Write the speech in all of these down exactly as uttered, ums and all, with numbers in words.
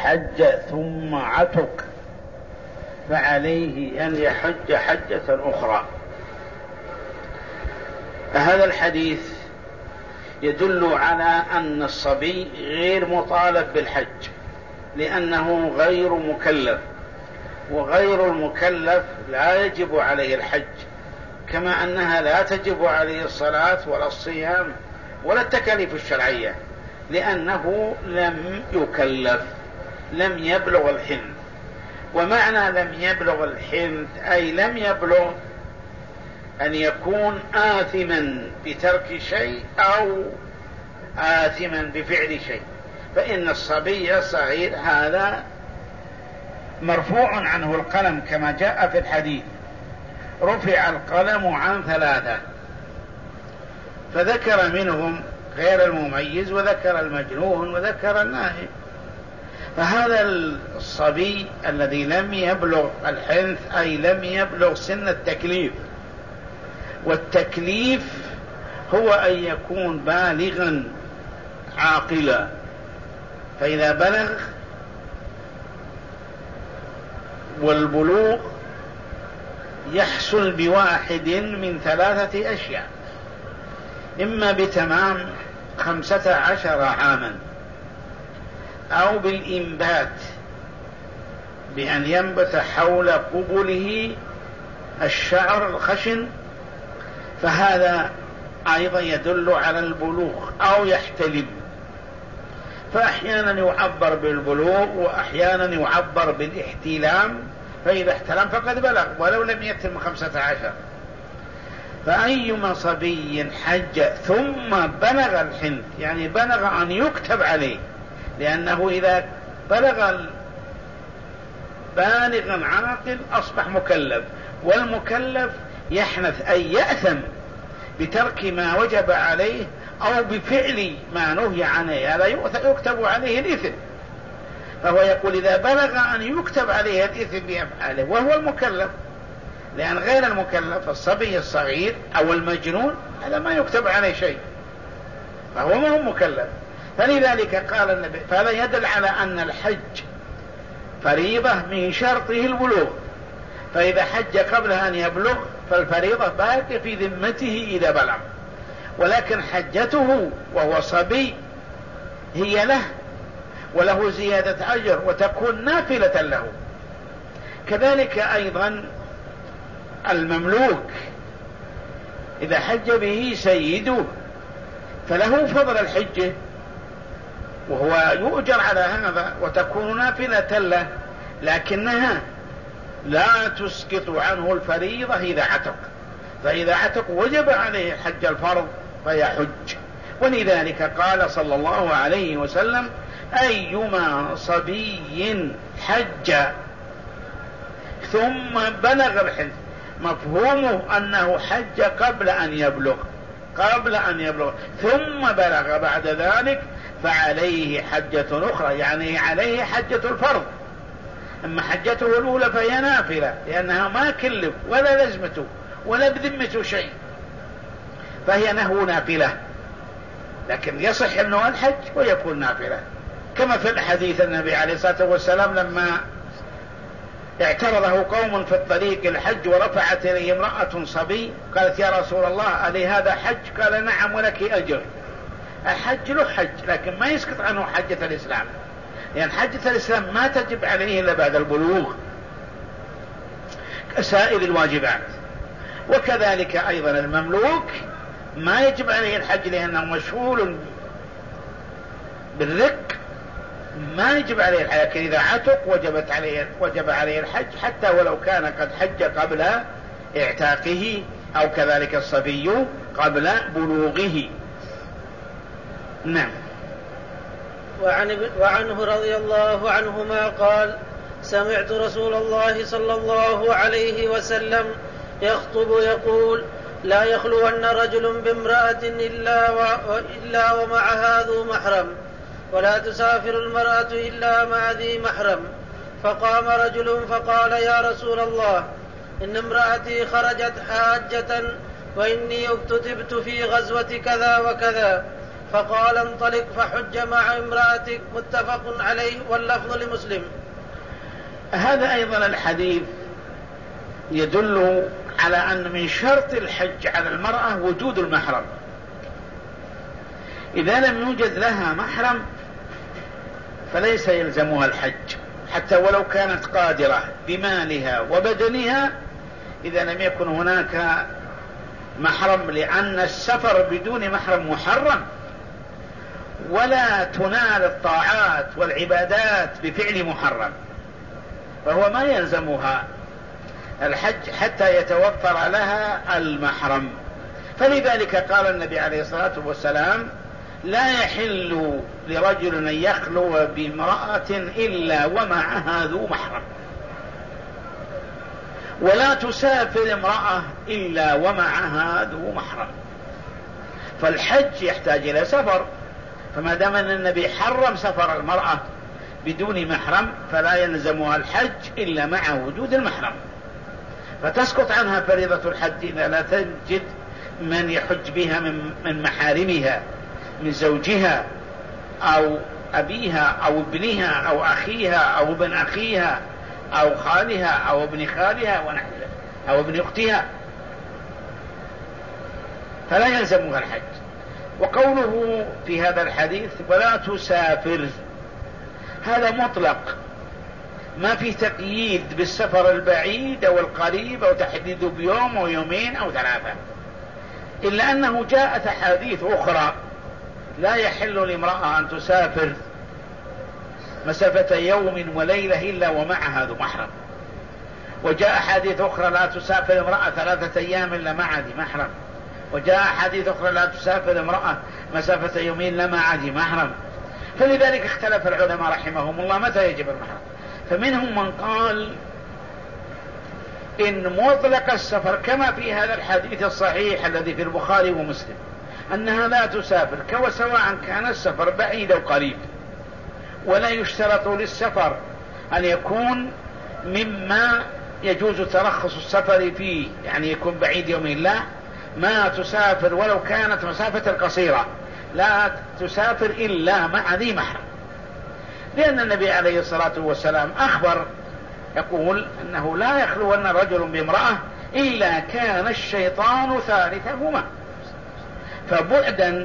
حج ثم عتق فعليه أن يحج حجة أخرى. هذا الحديث يدل على أن الصبي غير مطالب بالحج لأنه غير مكلف، وغير المكلف لا يجب عليه الحج، كما أنها لا تجب عليه الصلاة ولا الصيام ولا التكاليف الشرعية، لأنه لم يكلف، لم يبلغ الحنث. ومعنى لم يبلغ الحنث أي لم يبلغ أن يكون آثما بترك شيء أو آثما بفعل شيء. فإن الصبي الصغير هذا مرفوع عنه القلم كما جاء في الحديث: رفع القلم عن ثلاثة، فذكر منهم غير المميز وذكر المجنون وذكر النائم. فهذا الصبي الذي لم يبلغ الحنث أي لم يبلغ سن التكليف، والتكليف هو أن يكون بالغا عاقلا. فإذا بلغ، والبلوغ يحصل بواحد من ثلاثة أشياء: إما بتمام خمسة عشر عاما، أو بالإنبات بأن ينبت حول قبله الشعر الخشن، فهذا أيضا يدل على البلوغ، أو يحتلم. فأحيانا يعبر بالبلوغ وأحيانا يعبر بالاحتلام، فإذا احتلم فقد بلغ ولو لم يتم خمسة عشر. فأيما صبي حج ثم بلغ الحنث يعني بلغ أن يكتب عليه، لأنه إذا بلغ بالغا عاقل أصبح مكلف، والمكلف يحنث أي يأثم بترك ما وجب عليه أو بفعل ما نهي عنه، هذا يكتب عليه الإثم. فهو يقول إذا بلغ أن يكتب عليه الإثم بأفعاله وهو المكلف، لأن غير المكلف الصبي الصغير أو المجنون هذا ما يكتب عليه شيء، فهو ما هو مكلف. فلذلك قال النبي، فهذا يدل على أن الحج فريضة من شرطه البلوغ، فإذا حج قبل أن يبلغ فالفريضة باقية في ذمته إذا بلغ، ولكن حجته وهو صبي هي له وله زيادة أجر وتكون نافلة له. كذلك أيضا المملوك إذا حج به سيده فله فضل الحجة وهو يؤجر على هذا وتكون نافلة له، لكنها لا تسقط عنه الفريضة إذا عتق، فإذا عتق وجب عليه الحج الفرض فيحج. ولذلك قال صلى الله عليه وسلم: أيما صبي حج ثم بلغ الحنث، مفهومه أنه حج قبل أن يبلغ قبل أن يبلغ ثم بلغ بعد ذلك فعليه حجة أخرى، يعني عليه حجة الفرض. أما حجته الأولى فهي نافلة لأنها ما كلف ولا لزمته ولا بذمته شيء، فهي له نافلة، لكن يصح أنه الحج ويكون نافلة، كما في الحديث النبي عليه الصلاة والسلام لما اعترضه قوم في الطريق الحج ورفعت إليه امرأة صبي قالت: يا رسول الله ألي هذا حج؟ قال: نعم ولك أجر. الحج له حج لكن ما يسقط عنه حجة الإسلام، لأن يعني حجة الإسلام ما تجب عليه إلا بعد البلوغ كسائر الواجبات. وكذلك أيضا المملوك ما يجب عليه الحج لأنه مشغول بالرق، ما يجب عليه الحج، لكن إذا عتق وجبت عليه وجب عليه الحج حتى ولو كان قد حج قبل اعتاقه، أو كذلك الصبي قبل بلوغه. نعم. وعن وعنه رضي الله عنهما قال: سمعت رسول الله صلى الله عليه وسلم يخطب يقول: لا يخلون رجل بامرأة إلا, و... إلا ومعها ذو محرم، ولا تسافر المرأة إلا مع ذي محرم. فقام رجل فقال: يا رسول الله، إن امرأتي خرجت حاجة وإني اكتتبت في غزوة كذا وكذا، فقال انطلق فحج مع امرأتك. متفق عليه واللفظ لمسلم. هذا أيضا الحديث يدل على أن من شرط الحج على المرأة وجود المحرم. إذا لم يوجد لها محرم فليس يلزمها الحج حتى ولو كانت قادرة بمالها وبدنها، إذا لم يكن هناك محرم، لأن السفر بدون محرم محرم، ولا تنال الطاعات والعبادات بفعل محرم، فهو ما يلزمها الحج حتى يتوفر لها المحرم. فلذلك قال النبي عليه الصلاة والسلام: لا يحل لرجل أن يخلو بامرأة إلا ومعها ذو محرم، ولا تسافر امرأة إلا ومعها ذو محرم. فالحج يحتاج إلى سفر، فما دام أن النبي حرم سفر المرأة بدون محرم فلا يلزمها الحج إلا مع وجود المحرم، فتسقط عنها فريضة الحج إذا لا تجد من يحج بها من محارمها، من زوجها أو أبيها أو ابنها أو أخيها أو ابن أخيها أو خالها أو ابن خالها ونحوها أو ابن أختها، فلا يلزمها الحج. وقوله في هذا الحديث ولا تسافر، هذا مطلق، ما في تقييد بالسفر البعيد أو القريب أو تحديده بيوم أو يومين أو ثلاثة، إلا أنه جاءت أحاديث أخرى لا يحل لامرأة أن تسافر مسافة يوم وليلة إلا ومعها ذو محرم، وجاء أحاديث أخرى لا تسافر امرأة ثلاثة أيام إلا مع ذي محرم، وجاء أحاديث أخرى لا تسافر امرأة مسافة يومين إلا مع ذي محرم. فلذلك اختلف العلماء رحمهم الله متى يجب المحرم. فمنهم من قال إن مطلق السفر كما في هذا الحديث الصحيح الذي في البخاري ومسلم أنها لا تسافر، سواء كان السفر بعيد أو قريب، ولا يشترط للسفر أن يكون مما يجوز ترخص السفر فيه، يعني يكون بعيد يومين، لا، ما تسافر ولو كانت مسافة قصيرة لا تسافر إلا مع ذي محرم، لأن النبي عليه الصلاة والسلام أخبر يقول أنه لا يخلون رجل بامرأة إلا كان الشيطان ثالثهما. فبعدا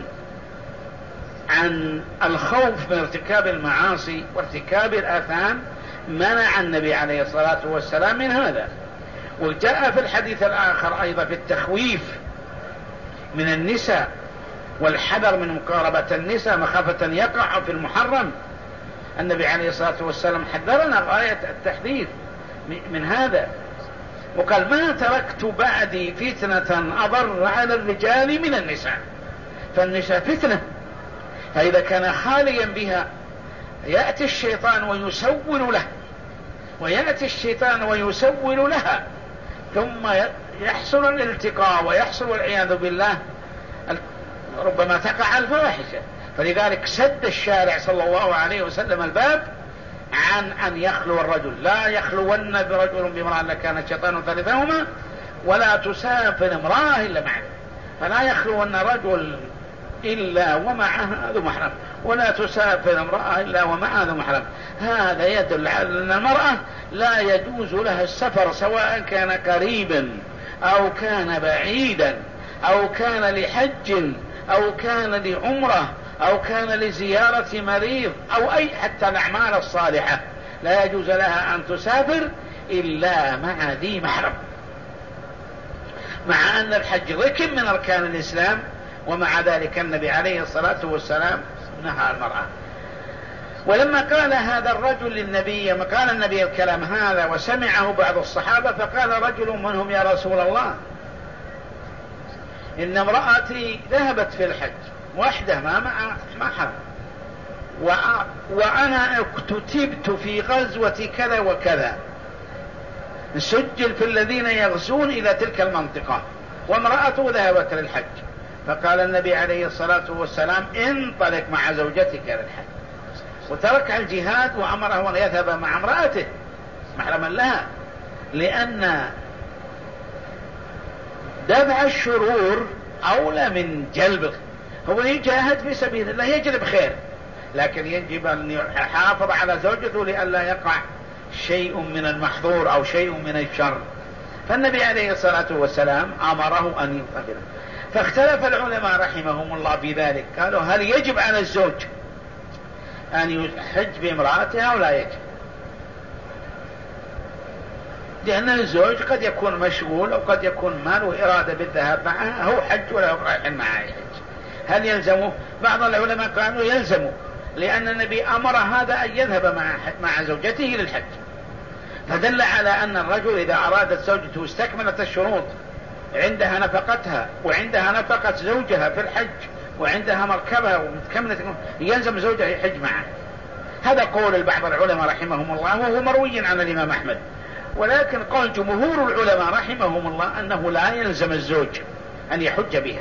عن الخوف من ارتكاب المعاصي وارتكاب الآثام منع النبي عليه الصلاة والسلام من هذا. وجاء في الحديث الآخر أيضا في التخويف من النساء والحذر من مقاربة النساء مخافة يقع في المحرم. النبي عليه الصلاة والسلام حذرنا غاية التحذير من هذا، وقال ما تركت بعدي فتنة أضر على الرجال من النساء. فالنساء فتنة، فإذا كان خاليا بها يأتي الشيطان ويسول له، ويأتي الشيطان ويسول لها، ثم يحصل الالتقاء ويحصل والعياذ بالله ربما تقع الفواحشة. فلذلك سد الشارع صلى الله عليه وسلم الباب عن أن يخلو الرجل، لا يخلون برجل بامرأة لكان الشيطان ثالثهما، ولا تسافر امرأة إلا معه، فلا يخلون رجل إلا ومعها ذو محرم، ولا تسافر امرأة إلا ومعها ذو محرم. هذا يدل على أن المرأة لا يجوز لها السفر سواء كان قريبا أو كان بعيدا أو كان لحج أو كان لعمرة أو كان لزيارة مريض أو أي حتى الأعمال الصالحة، لا يجوز لها أن تسافر إلا مع ذي محرم، مع أن الحج ركن من أركان الإسلام، ومع ذلك النبي عليه الصلاة والسلام نهى المرأة. ولما قال هذا الرجل للنبي، ما قال النبي الكلام هذا وسمعه بعض الصحابة، فقال رجل منهم يا رسول الله إن امرأتي ذهبت في الحج وحده ما مع محرم، وأنا اكتتبت في غزوة كذا وكذا، سجل في الذين يغزون إلى تلك المنطقة، وامرأته ذهبت للحج. فقال النبي عليه الصلاة والسلام انطلق مع زوجتك للحج، وترك الجهاد وأمره أن يذهب مع امرأته محرما لها، لأن دفع الشرور أولى من جلب هو يجاهد في سبيل الله يجلب خير، لكن يجب أن يحافظ على زوجته لئلا يقع شيء من المحظور أو شيء من الشر. فالنبي عليه الصلاة والسلام أمره أن ينفذ. فاختلف العلماء رحمهم الله في ذلك، قالوا هل يجب على الزوج أن يحج بامرأته أو لا يجب؟ لأن الزوج قد يكون مشغول أو قد يكون ما له إرادة بالذهاب معها، هو حج ولا رايح معها يحج، هل يلزمه؟ بعض العلماء قالوا يلزمه، لأن النبي أمر هذا أن يذهب مع مع زوجته للحج، فدل على أن الرجل إذا أرادت زوجته استكملت الشروط، عندها نفقتها وعندها نفقة زوجها في الحج وعندها مركبها ومتكملة، يلزم زوجها يحج معه. هذا قول بعض العلماء رحمهم الله، وهو مروي عن الإمام أحمد. ولكن قال جمهور العلماء رحمهم الله أنه لا يلزم الزوج أن يحج بها،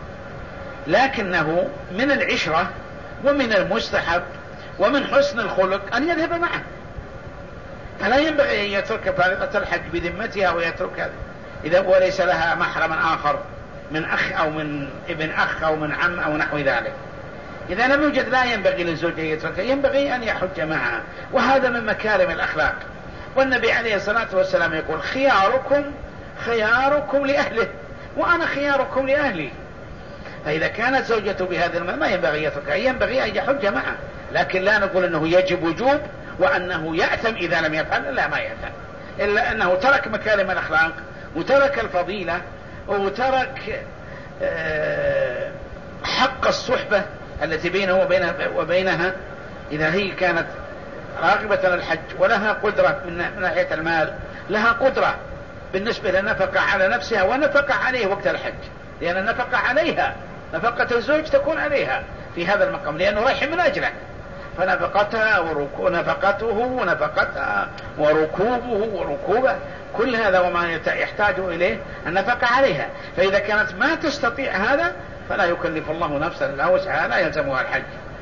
لكنه من العشرة ومن المستحب ومن حسن الخلق أن يذهب معه، فلا ينبغي أن يترك فارقة الحج بذمتها ويترك هذا إذا وليس لها محرم آخر من أخ أو من ابن أخ أو من عم أو نحو ذلك. إذا لم يوجد لا ينبغي للزوج أن يتركها، ينبغي أن يحج معها، وهذا من مكارم الأخلاق. والنبي عليه الصلاة والسلام يقول خياركم خياركم لأهله وأنا خياركم لأهلي. فإذا كانت زوجته بهذا المعنى ما ينبغي يتركها، ينبغي أن يحج معها، لكن لا نقول أنه يجب وجوب وأنه يأثم إذا لم يفعل، لا ما يأثم، إلا أنه ترك مكارم الأخلاق وترك الفضيلة وترك حق الصحبة التي بينه وبينها, وبينها إذا هي كانت راغبة للحج ولها قدرة من ناحية المال، لها قدرة بالنسبة للنفقة على نفسها ونفقة عليه وقت الحج، لأن النفقة عليها، نفقة الزوج تكون عليها في هذا المقام لأنه رايح من أجله، فنفقتها وركو نفقته ونفقتها وركوبه وركوبه كل هذا وما يحتاج إليه النفقة عليها. فإذا كانت ما تستطيع هذا فلا يكلف الله نفسا إلا وسعها، لا يلزمها الحج.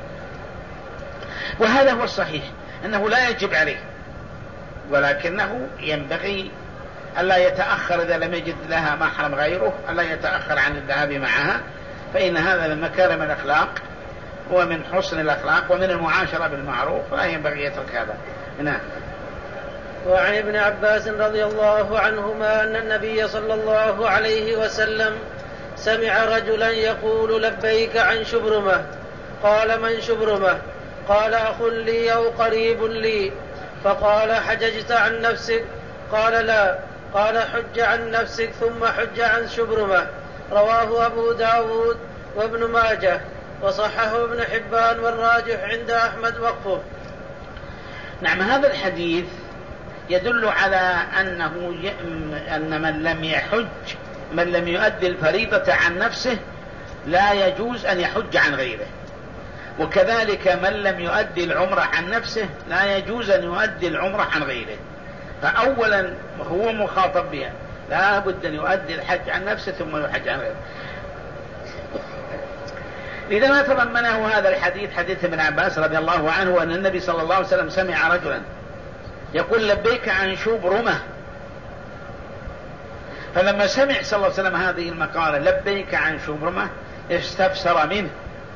وهذا هو الصحيح، أنه لا يجب عليه، ولكنه ينبغي ألا يتأخر إذا لم يجد لها محرم غيره، ألا يتأخر عن الذهاب معها، فإن هذا من مكارم الأخلاق ومن حسن الأخلاق ومن المعاشرة بالمعروف، لا ينبغي يترك هذا. نعم. وعن ابن عباس رضي الله عنهما أن النبي صلى الله عليه وسلم سمع رجلا يقول لبيك عن شبرمة، قال من شبرمة؟ قال أخ لي أو قريب لي. فقال حججت عن نفسك؟ قال لا. قال حج عن نفسك ثم حج عن شبرمة. رواه أبو داود وابن ماجه وصححه ابن حبان، والراجح عند أحمد وقفه. نعم. هذا الحديث يدل على أنه ي... أن من لم يحج، من لم يؤدي الفريضة عن نفسه لا يجوز أن يحج عن غيره، وكذلك من لم يؤدي العمرة عن نفسه لا يجوز أن يؤدي العمرة عن غيره. فأولا هو مخاطب بها، لا بد أن يؤدي الحج عن نفسه ثم يحج عن غيره. لذا ما تضمنه هذا الحديث حديث ابن عباس رضي الله عنه أن النبي صلى الله عليه وسلم سمع رجلا يقول لبيك عن شبرمة، فلما سمع صلى الله عليه وسلم هذه المقالة لبيك عن شبرمة استفسر منه،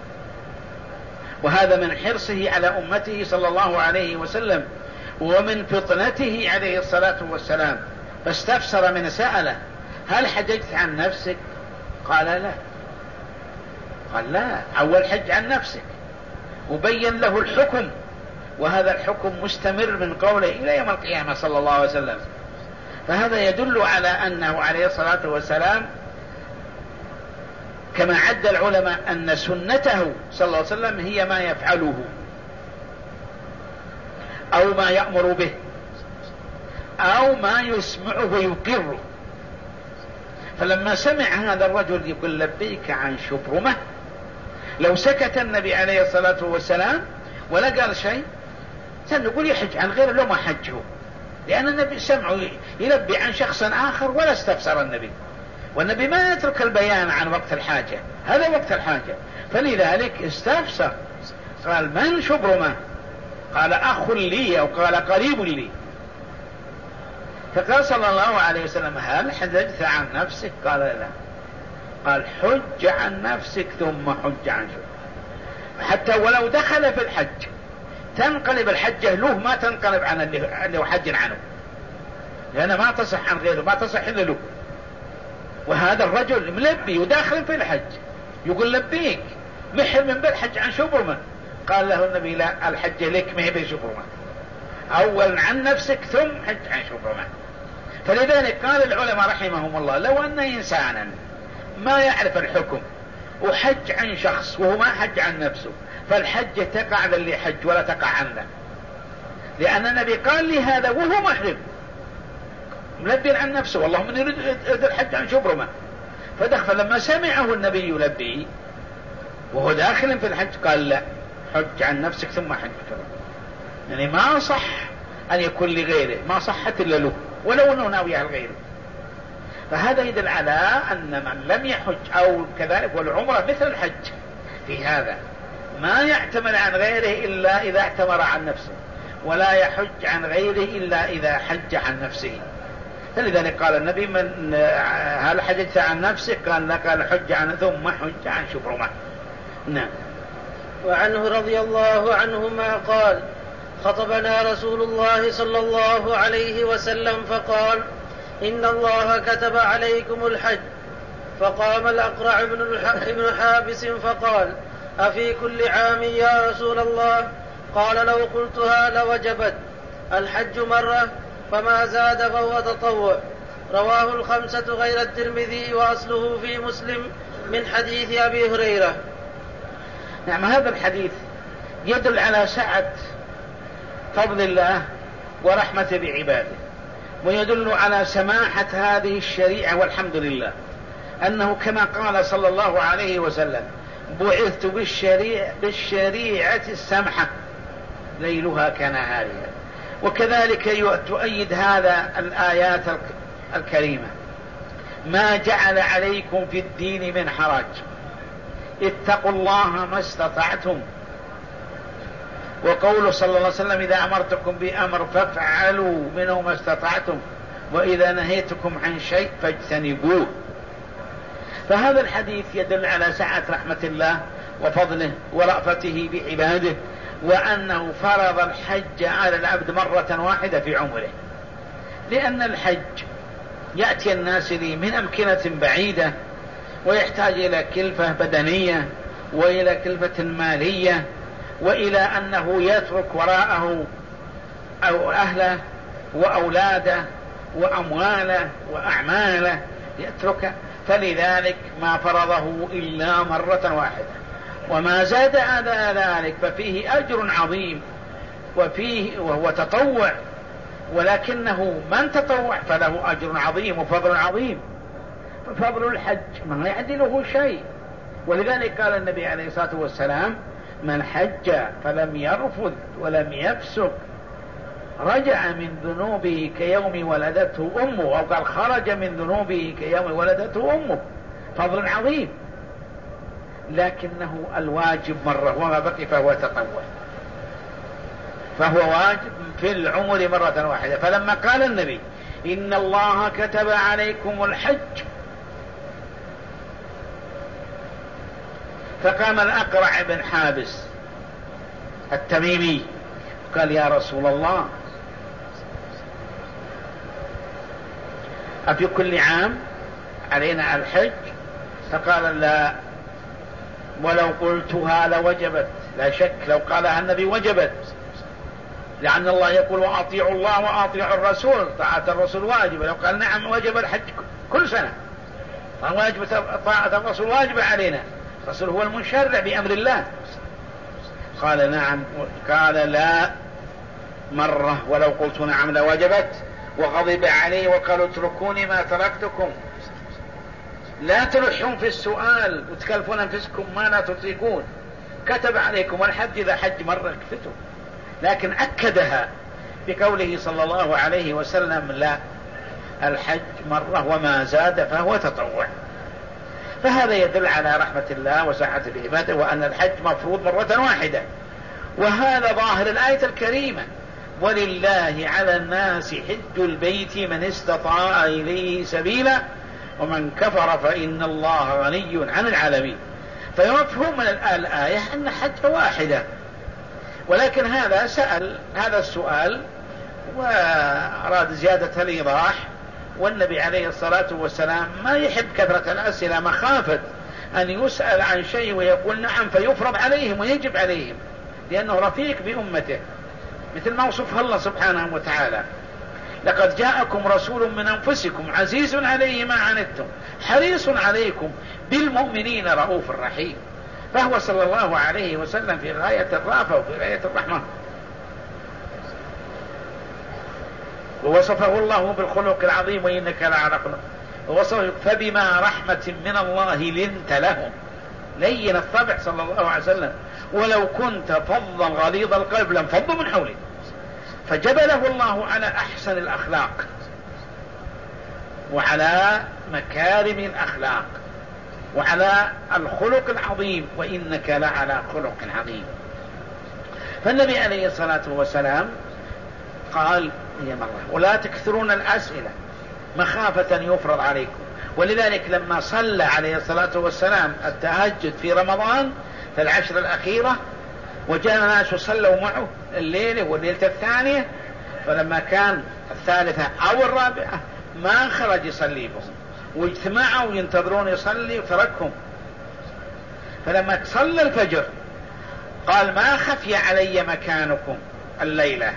وهذا من حرصه على أمته صلى الله عليه وسلم ومن فطنته عليه الصلاة والسلام، فاستفسر من سأله هل حججت عن نفسك؟ قال لا. قال لا، أول حج عن نفسك، وبين له الحكم، وهذا الحكم مستمر من قوله إلى يوم القيامة صلى الله عليه وسلم. فهذا يدل على أنه عليه الصلاة والسلام كما عد العلماء أن سنته صلى الله عليه وسلم هي ما يفعله أو ما يأمر به أو ما يسمعه ويقره. فلما سمع هذا الرجل يقول لبيك عن شبرمة، لو سكت النبي عليه الصلاة والسلام ولا قال شيء سنقول يحج عن غيره لو ما حجه، لأن النبي سمعه يلبي عن شخص آخر ولا استفسر النبي، والنبي ما يترك البيان عن وقت الحاجة، هذا وقت الحاجة، فلذلك استفسر قال من شبرمة؟ قال أخ لي أو قال قريب لي. فقال صلى الله عليه وسلم هل حججت عن نفسك؟ قال لا. قال حج عن نفسك ثم حج عن شبهة. حتى ولو دخل في الحج تنقلب الحجة له، ما تنقلب عن اللي هو حج عنه، لأنه ما تصح عن غيره، ما تصح إلا له. وهذا الرجل ملبي وداخل في الحج يقول لبيك محرم من بالحج عن شبرمة. قال له النبي لا، الحج لك ما هي بشبرمة، أولا عن نفسك ثم حج عن شبرمة. فلذلك قال العلماء رحمهم الله لو أن إنسانا ما يعرف الحكم وحج عن شخص وهو ما حج عن نفسه، فالحج تقع للي حج ولا تقع عنه، لأن النبي قال لي هذا وهو محرم ملبي عن نفسه، والله من يريد الحج عن شبرمة. فدخل لما سمعه النبي يلبي وهو داخل في الحج قال لا، حج عن نفسك ثم حج شبرمة. يعني ما صح أن يكون لغيره، ما صحت إلا له ولو أنه ناوي غيره. فهذا يدل على أن من لم يحج أو كذلك، والعمرة مثل الحج في هذا، ما يعتمر عن غيره إلا إذا اعتمر عن نفسه، ولا يحج عن غيره إلا إذا حج عن نفسه. فلذلك قال النبي من هل حجت عن نفسك؟ قال لك الحج عن ثم حج عن شبرمة. نعم. وعنه رضي الله عنهما قال خطبنا رسول الله صلى الله عليه وسلم فقال إن الله كتب عليكم الحج. فقام الأقرع بن حابس فقال أفي كل عام يا رسول الله؟ قال لو قلتها لوجبت. الحج مرة فما زاد فهو تطوع. رواه الخمسة غير الترمذي وأصله في مسلم من حديث أبي هريرة. نعم. هذا الحديث يدل على سعة فضل الله ورحمته بعباده، ويدل على سماحة هذه الشريعة، والحمد لله أنه كما قال صلى الله عليه وسلم بعثت بالشريعة, بالشريعة السمحة ليلها كنهارها. وكذلك تؤيد هذا الآيات الكريمة ما جعل عليكم في الدين من حرج اتقوا الله ما استطعتم. وقوله صلى الله عليه وسلم إذا أمرتكم بأمر فافعلوا منه ما استطعتم وإذا نهيتكم عن شيء فاجتنبوه. فهذا الحديث يدل على سعة رحمة الله وفضله ورأفته بعباده، وأنه فرض الحج على العبد مرة واحدة في عمره، لأن الحج يأتي الناس لي من أمكنة بعيدة ويحتاج إلى كلفة بدنية وإلى كلفة مالية وإلى أنه يترك وراءه أو أهله وأولاده وأمواله وأعماله يتركه، فلذلك ما فرضه إلا مرة واحدة. وما زاد على ذلك ففيه أجر عظيم وفيه وهو تطوع، ولكنه من تطوع فله أجر عظيم وفضل عظيم. ففضل الحج ما يعدله شيء، ولذلك قال النبي عليه الصلاة والسلام من حج فلم يرفث ولم يفسق رجع من ذنوبه كيوم ولدته أمه، أو قال خرج من ذنوبه كيوم ولدته أمه. فضل عظيم، لكنه الواجب مرة وما بقي فهو تطوع، فهو واجب في العمر مرة واحدة. فلما قال النبي إن الله كتب عليكم الحج فقام الأقرع بن حابس التميمي قال يا رسول الله أفي كل عام علينا الحج؟ فقال لا، ولو قلتها لوجبت. لا شك لو قالها النبي وجبت، لأن الله يقول وأطيعوا الله وأطيعوا الرسول، طاعة الرسول واجبة. لو قال نعم وجب الحج كل سنة، واجب طاعة الرسول واجبة علينا، الرسول هو المشرع بأمر الله. قال نعم، قال لا مرة ولو قلت نعم لوجبت. وغضب عليه وقالوا اتركوني ما تركتكم، لا تلحون في السؤال وتكلفون أنفسكم ما لا تطيقون، كتب عليكم الحج إذا حج مرة كفتوا. لكن أكدها بقوله صلى الله عليه وسلم لا، الحج مرة وما زاد فهو تطوع. فهذا يدل على رحمة الله وسعة بعباده، وأن الحج مفروض مرة واحدة. وهذا ظاهر الآية الكريمة ولله على الناس حج البيت من استطاع إليه سبيلا ومن كفر فإن الله غني عن العالمين. فمفهوم من الآية أن الحج واحدة، ولكن هذا سأل هذا السؤال وأراد زيادة الإيضاح، والنبي عليه الصلاة والسلام ما يحب كثرة الأسئلة مخافة أن يسأل عن شيء ويقول نعم فيفرض عليهم ويجب عليهم، لأنه رفيق بأمته، مثل ما وصفه الله سبحانه وتعالى: لقد جاءكم رسول من أنفسكم عزيز عليه ما عنتم حريص عليكم بالمؤمنين رؤوف رحيم. فهو صلى الله عليه وسلم في غاية الرأفة وفي غاية الرحمة، ووصفه الله بالخلق العظيم وإنك لعلى خلق، ووصفه فبما رحمة من الله لنت لهم، لين الطبع صلى الله عليه وسلم، ولو كنت فظا غليظ القلب لانفضوا من حولك. فجبله الله على أحسن الأخلاق وعلى مكارم الأخلاق وعلى الخلق العظيم، وإنك لعلى خلق عظيم. فالنبي عليه الصلاة والسلام قال هي مرة ولا تكثرون الأسئلة مخافة أن يفرض عليكم. ولذلك لما صلى عليه الصلاة والسلام التهجد في رمضان في العشر الأخيرة وجاء ناس صلوا معه الليلة والليلة الثانية، فلما كان الثالثة أو الرابعة ما خرج يصلي بهم، واجتمعوا ينتظرون يصلي وتركهم. فلما صلى الفجر قال ما خفي علي مكانكم الليلة،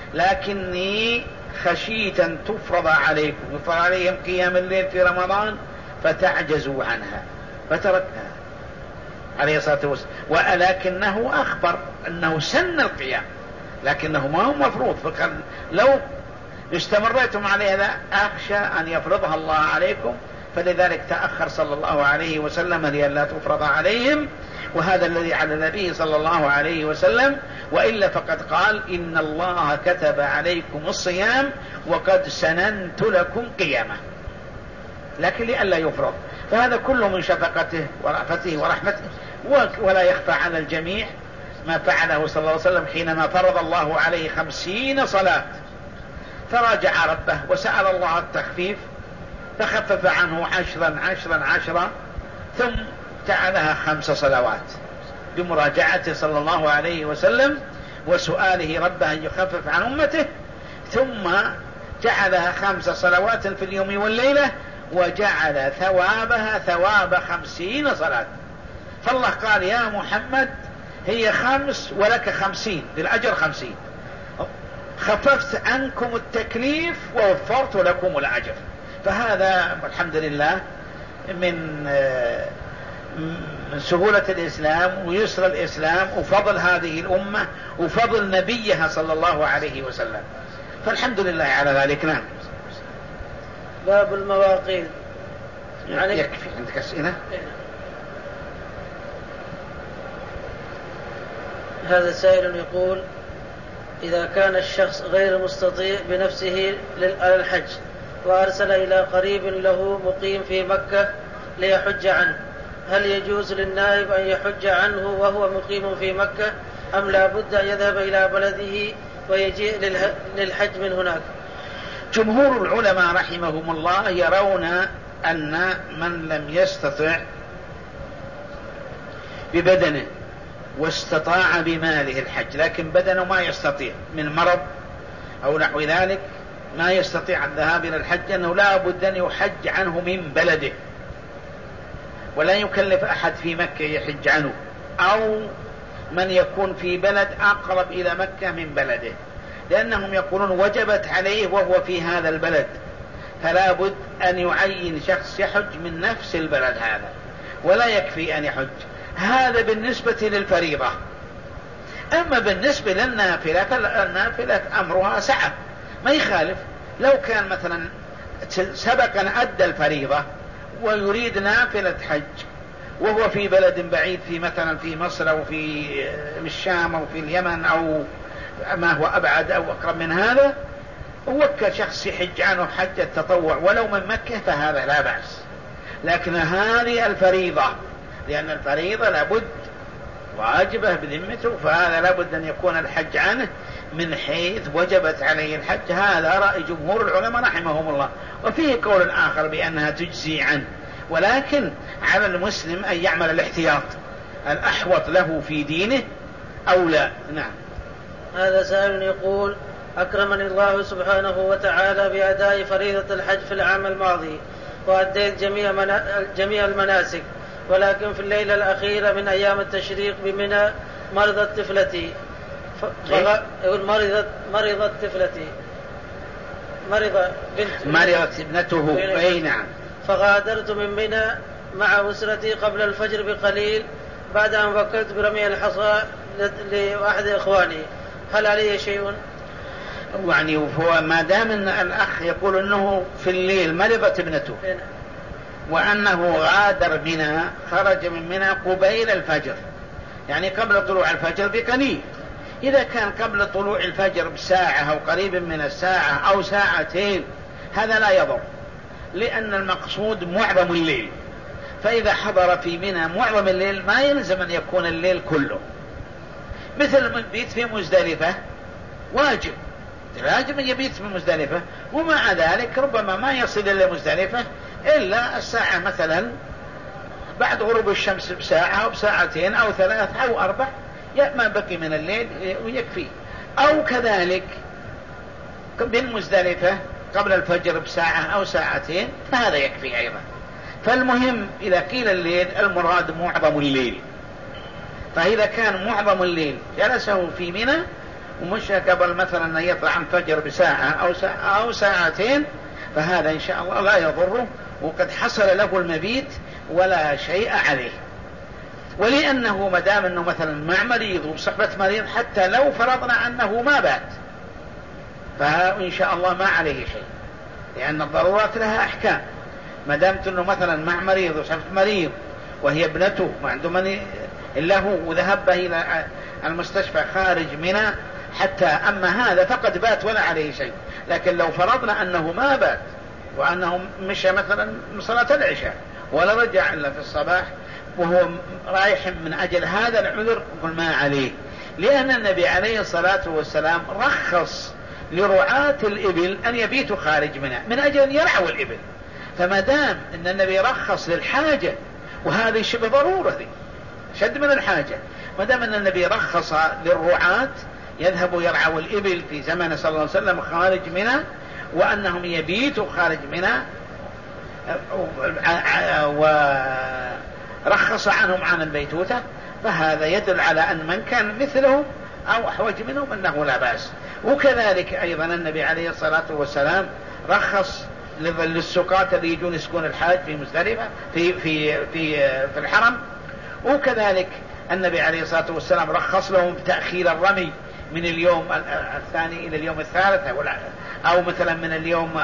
لكني خشيت أن تفرض عليكم، يفرض عليهم قيام الليل في رمضان فتعجزوا عنها فتركها عليه الصلاة والسلام. ولكنه أخبر أنه سن القيام، لكنه ما هو مفروض، فقال لو استمريتم عليه هذا أخشى أن يفرضها الله عليكم، فلذلك تأخر صلى الله عليه وسلم لئلا تفرض عليهم. وهذا الذي على النبي صلى الله عليه وسلم، وإلا فقد قال إن الله كتب عليكم الصيام وقد سننت لكم قيامه، لكن لئلا يفرض. فهذا كله من شفقته ورأفته ورحمته. ولا يخفى على الجميع ما فعله صلى الله عليه وسلم حينما فرض الله عليه خمسين صلاة، فراجع ربه وسأل الله التخفيف فخفف عنه عشرا عشرا عشرا، ثم جعلها خمس صلوات بمراجعته صلى الله عليه وسلم وسؤاله ربه أن يخفف عن أمته، ثم جعلها خمس صلوات في اليوم والليلة، وجعل ثوابها ثواب خمسين صلاة. فالله قال يا محمد هي خمس ولك خمسين، بالأجر خمسين، خففت عنكم التكليف ووفرت لكم الأجر. فهذا الحمد لله من من سهولة الإسلام ويسر الإسلام وفضل هذه الأمة وفضل نبيها صلى الله عليه وسلم، فالحمد لله على ذلك. نعم. باب المواقيت. يعني يكفي عندك أسئلة؟ هذا سائل يقول إذا كان الشخص غير مستطيع بنفسه للحج وأرسل إلى قريب له مقيم في مكة ليحج عنه، هل يجوز للنائب أن يحج عنه وهو مقيم في مكة، أم لا بد أن يذهب إلى بلده ويجيء للحج من هناك؟ جمهور العلماء رحمهم الله يرون أن من لم يستطع ببدنه واستطاع بماله الحج، لكن بدنه ما يستطيع من مرض أو نحو ذلك ما يستطيع الذهاب إلى الحج، أنه لا بد أن يحج عنه من بلده، ولا يكلف أحد في مكة يحج عنه، أو من يكون في بلد أقرب إلى مكة من بلده، لأنهم يقولون وجبت عليه وهو في هذا البلد، فلا بد أن يعين شخص يحج من نفس البلد هذا، ولا يكفي أن يحج. هذا بالنسبة للفريضة. أما بالنسبة للنافلة فالنافلة أمرها سعة، ما يخالف. لو كان مثلا سبق أن أدى الفريضة ويريد نافلة حج وهو في بلد بعيد، في مثلا في مصر أو في الشام أو في اليمن أو ما هو أبعد أو أقرب من هذا، وكل شخص يحج عنه حج التطوع ولو من مكة، فهذا لا بأس. لكن هذه الفريضة، لأن الفريضة لابد واجبة بذمته، فهذا لابد أن يكون الحج عنه من حيث وجبت عليه الحج. هذا رأي جمهور العلماء رحمهم الله. وفيه قول آخر بأنها تجزي عنه، ولكن على المسلم أن يعمل الاحتياط الأحوط له في دينه أو لا. نعم. هذا سائل يقول: أكرمني الله سبحانه وتعالى بأداء فريضة الحج في العام الماضي، وأديت جميع, منا... جميع المناسك، ولكن في الليلة الأخيرة من أيام التشريق بمنى مرضت طفلتي. فغ... يقول مرضت مرضت طفلتي مرض بنت مرضت ابنته. أي نعم. فغادرت من منى مع أسرتي قبل الفجر بقليل بعد أن فكرت برمي الحصى لأحد إخواني، هل علي شيء؟ يعني هو ما دام أن الأخ يقول أنه في الليل مرضت ابنته وأنه غادر منى، خرج من منى قبيل الفجر، يعني قبل طلوع الفجر بقليل. إذا كان قبل طلوع الفجر بساعة أو قريب من الساعة أو ساعتين هذا لا يضر، لأن المقصود معظم الليل. فإذا حضر في منى معظم الليل ما يلزم أن يكون الليل كله. مثل المبيت في مزدلفة واجب، لازم يبيت في مزدلفة، ومع ذلك ربما ما يصل إلى مزدلفة إلا الساعة مثلا بعد غروب الشمس بساعة أو بساعتين أو ثلاث أو أربع، ما بقي من الليل ويكفي. أو كذلك بالمزدلفة قبل الفجر بساعة أو ساعتين، فهذا يكفي أيضا. فالمهم إذا قيل الليل المراد معظم الليل. فإذا كان معظم الليل جلسه في منى ومش قبل مثلا أن يطلع الفجر بساعة أو, ساعة أو ساعتين، فهذا إن شاء الله لا يضره، وقد حصل له المبيت ولا شيء عليه. ولأنه مدام أنه مثلا مع مريض وبصحبة مريض، حتى لو فرضنا أنه ما بات فإن شاء الله ما عليه شيء، لأن الضرورات لها أحكام. مدامت أنه مثلا مع مريض وصحبة مريض وهي ابنته ما عنده من إلا هو، وذهب إلى المستشفى خارج منى حتى أما هذا فقد بات ولا عليه شيء. لكن لو فرضنا أنه ما بات وأنه مشى مثلا من صلاة العشاء ولا رجع إلا في الصباح وهو رايح من أجل هذا العذر، يقول ما عليه، لأن النبي عليه الصلاة والسلام رخص لرعاة الإبل أن يبيتوا خارج منى من أجل أن يرعوا الإبل. فما دام أن النبي رخص للحاجة، وهذه شبه ضرورة دي شد من الحاجة، ما دام أن النبي رخص للرعاة يذهبوا يرعوا الإبل في زمن صلى الله عليه وسلم خارج منى، وأنهم يبيتوا خارج منى، ورخص عنهم عن البيتوتة، فهذا يدل على أن من كان مثلهم أو أحوج منهم أنه لا بأس. وكذلك أيضا النبي عليه الصلاة والسلام رخص للسقاة اللي يجون يسكون الحاج في مزدلفة في في في في الحرم. وكذلك النبي عليه الصلاة والسلام رخص لهم بتأخير الرمي من اليوم الثاني إلى اليوم الثالث، أو مثلا من اليوم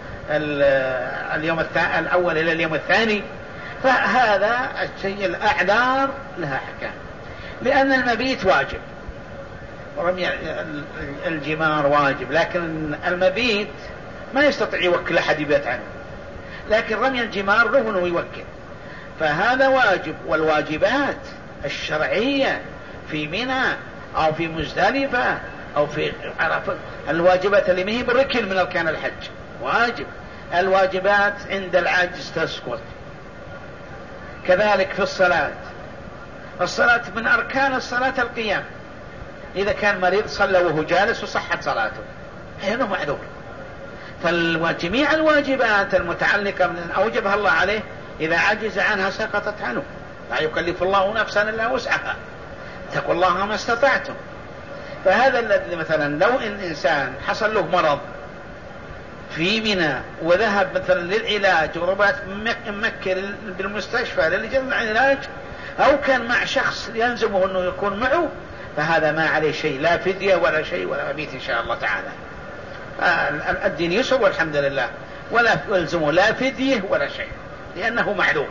اليوم الأول إلى اليوم الثاني. فهذا الشيء الأعذار لها حكام، لأن المبيت واجب ورمي الجمار واجب، لكن المبيت ما يستطيع يوكل أحد يبيت عنه، لكن رمي الجمار له أنه يوكل، فهذا واجب. والواجبات الشرعية في منى أو في مزدلفة أو في عرفة، الواجبات اللي مهي بالركن من أركان الحج واجب. الواجبات عند العجز تسقط. كذلك في الصلاة، الصلاة من أركان الصلاة القيام، إذا كان مريض صلى وهو جالس وصحت صلاته هنا معذور. فجميع الواجبات المتعلقة من أوجبها الله عليه إذا عجز عنها سقطت عنه. لا يكلف الله نفسا إلا وسعها، اتقوا الله ما استطعتم. فهذا الذي مثلا لو إن إنسان حصل له مرض في منى وذهب مثلا للعلاج وربات مكة بالمستشفى للجمع العلاج، أو كان مع شخص يلزمه أنه يكون معه، فهذا ما عليه شيء، لا فدية ولا شيء ولا مبيت إن شاء الله تعالى. الدين يسر والحمد لله، ولا يلزمه لا فدية ولا شيء لأنه معذور.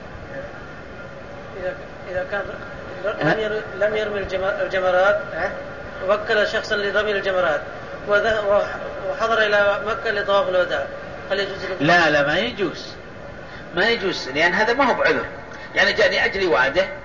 إذا كان لم يرمي الجمرات وكل شخصا لرمي الجمرات وحضر إلى مكة لطواف الوداع، هل يجوز؟ لا لا ما يجوز، ما يجوز، لأن هذا ما هو بعذر. يعني جاء لأجل واده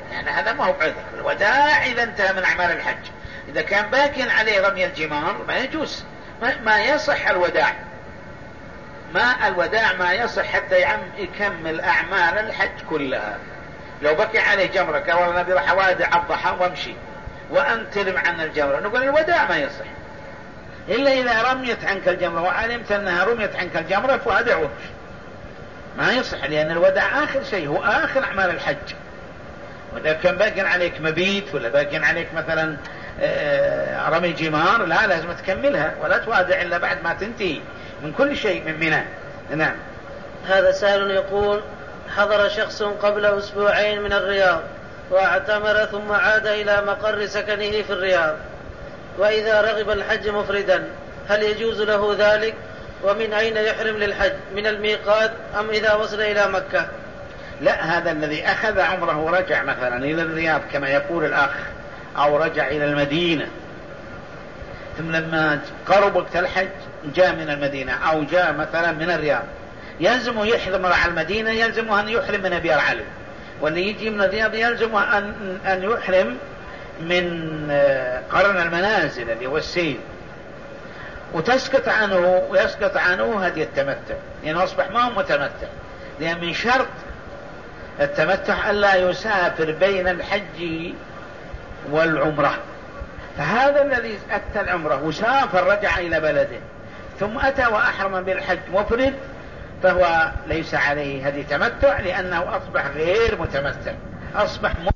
يعني هذا ما هو بعذر. الوداع إذا انتهى من أعمال الحج. إذا كان باقي عليه رمي الجمار ما يجوز، ما, ما يصح الوداع، ما الوداع ما يصح حتى يعم يكمل أعمال الحج كلها. لو بقي عليه جمرة قال والله نبي راح أوادع الضحى وامشي وأنت ترم عن الجمرة، نقول الوداع ما يصح إلا إذا رميت عنك الجمرة وعلمت أنها رميت عنك الجمرة فوادع وامشي، ما يصح، لأن الوداع آخر شيء، هو آخر أعمال الحج. وإذا كان باقي عليك مبيت ولا باقي عليك مثلا رمي جمار لا، لازم تكملها ولا توادع إلا بعد ما تنتهي من كل شيء من منى. نعم. هذا سائل يقول: حضر شخص قبل أسبوعين من الرياض واعتمر ثم عاد إلى مقر سكنه في الرياض، وإذا رغب الحج مفردا هل يجوز له ذلك؟ ومن أين يحرم للحج، من الميقات أم إذا وصل إلى مكة؟ لا، هذا الذي أخذ عمره ورجع مثلا إلى الرياض كما يقول الأخ، أو رجع إلى المدينة ثم لما قرب وقت الحج جاء من المدينة أو جاء مثلا من الرياض، يلزم يحرم على المدينة، يلزم أن يحرم من أبيار علي. واللي يجي من الرياض يلزم أن, أن يحرم من قرن المنازل اللي هو السيل، وتسقط عنه ويسقط عنه هدي التمتع، لأنه أصبح ما هو متمتع، لأن من شرط التمتع ألا يسافر بين الحج والعمرة. فهذا الذي أتى العمرة وسافر رجع إلى بلده ثم أتى وأحرم بالحج مفرد فهو ليس عليه هدي تمتع، لأنه أصبح غير متمتع، أصبح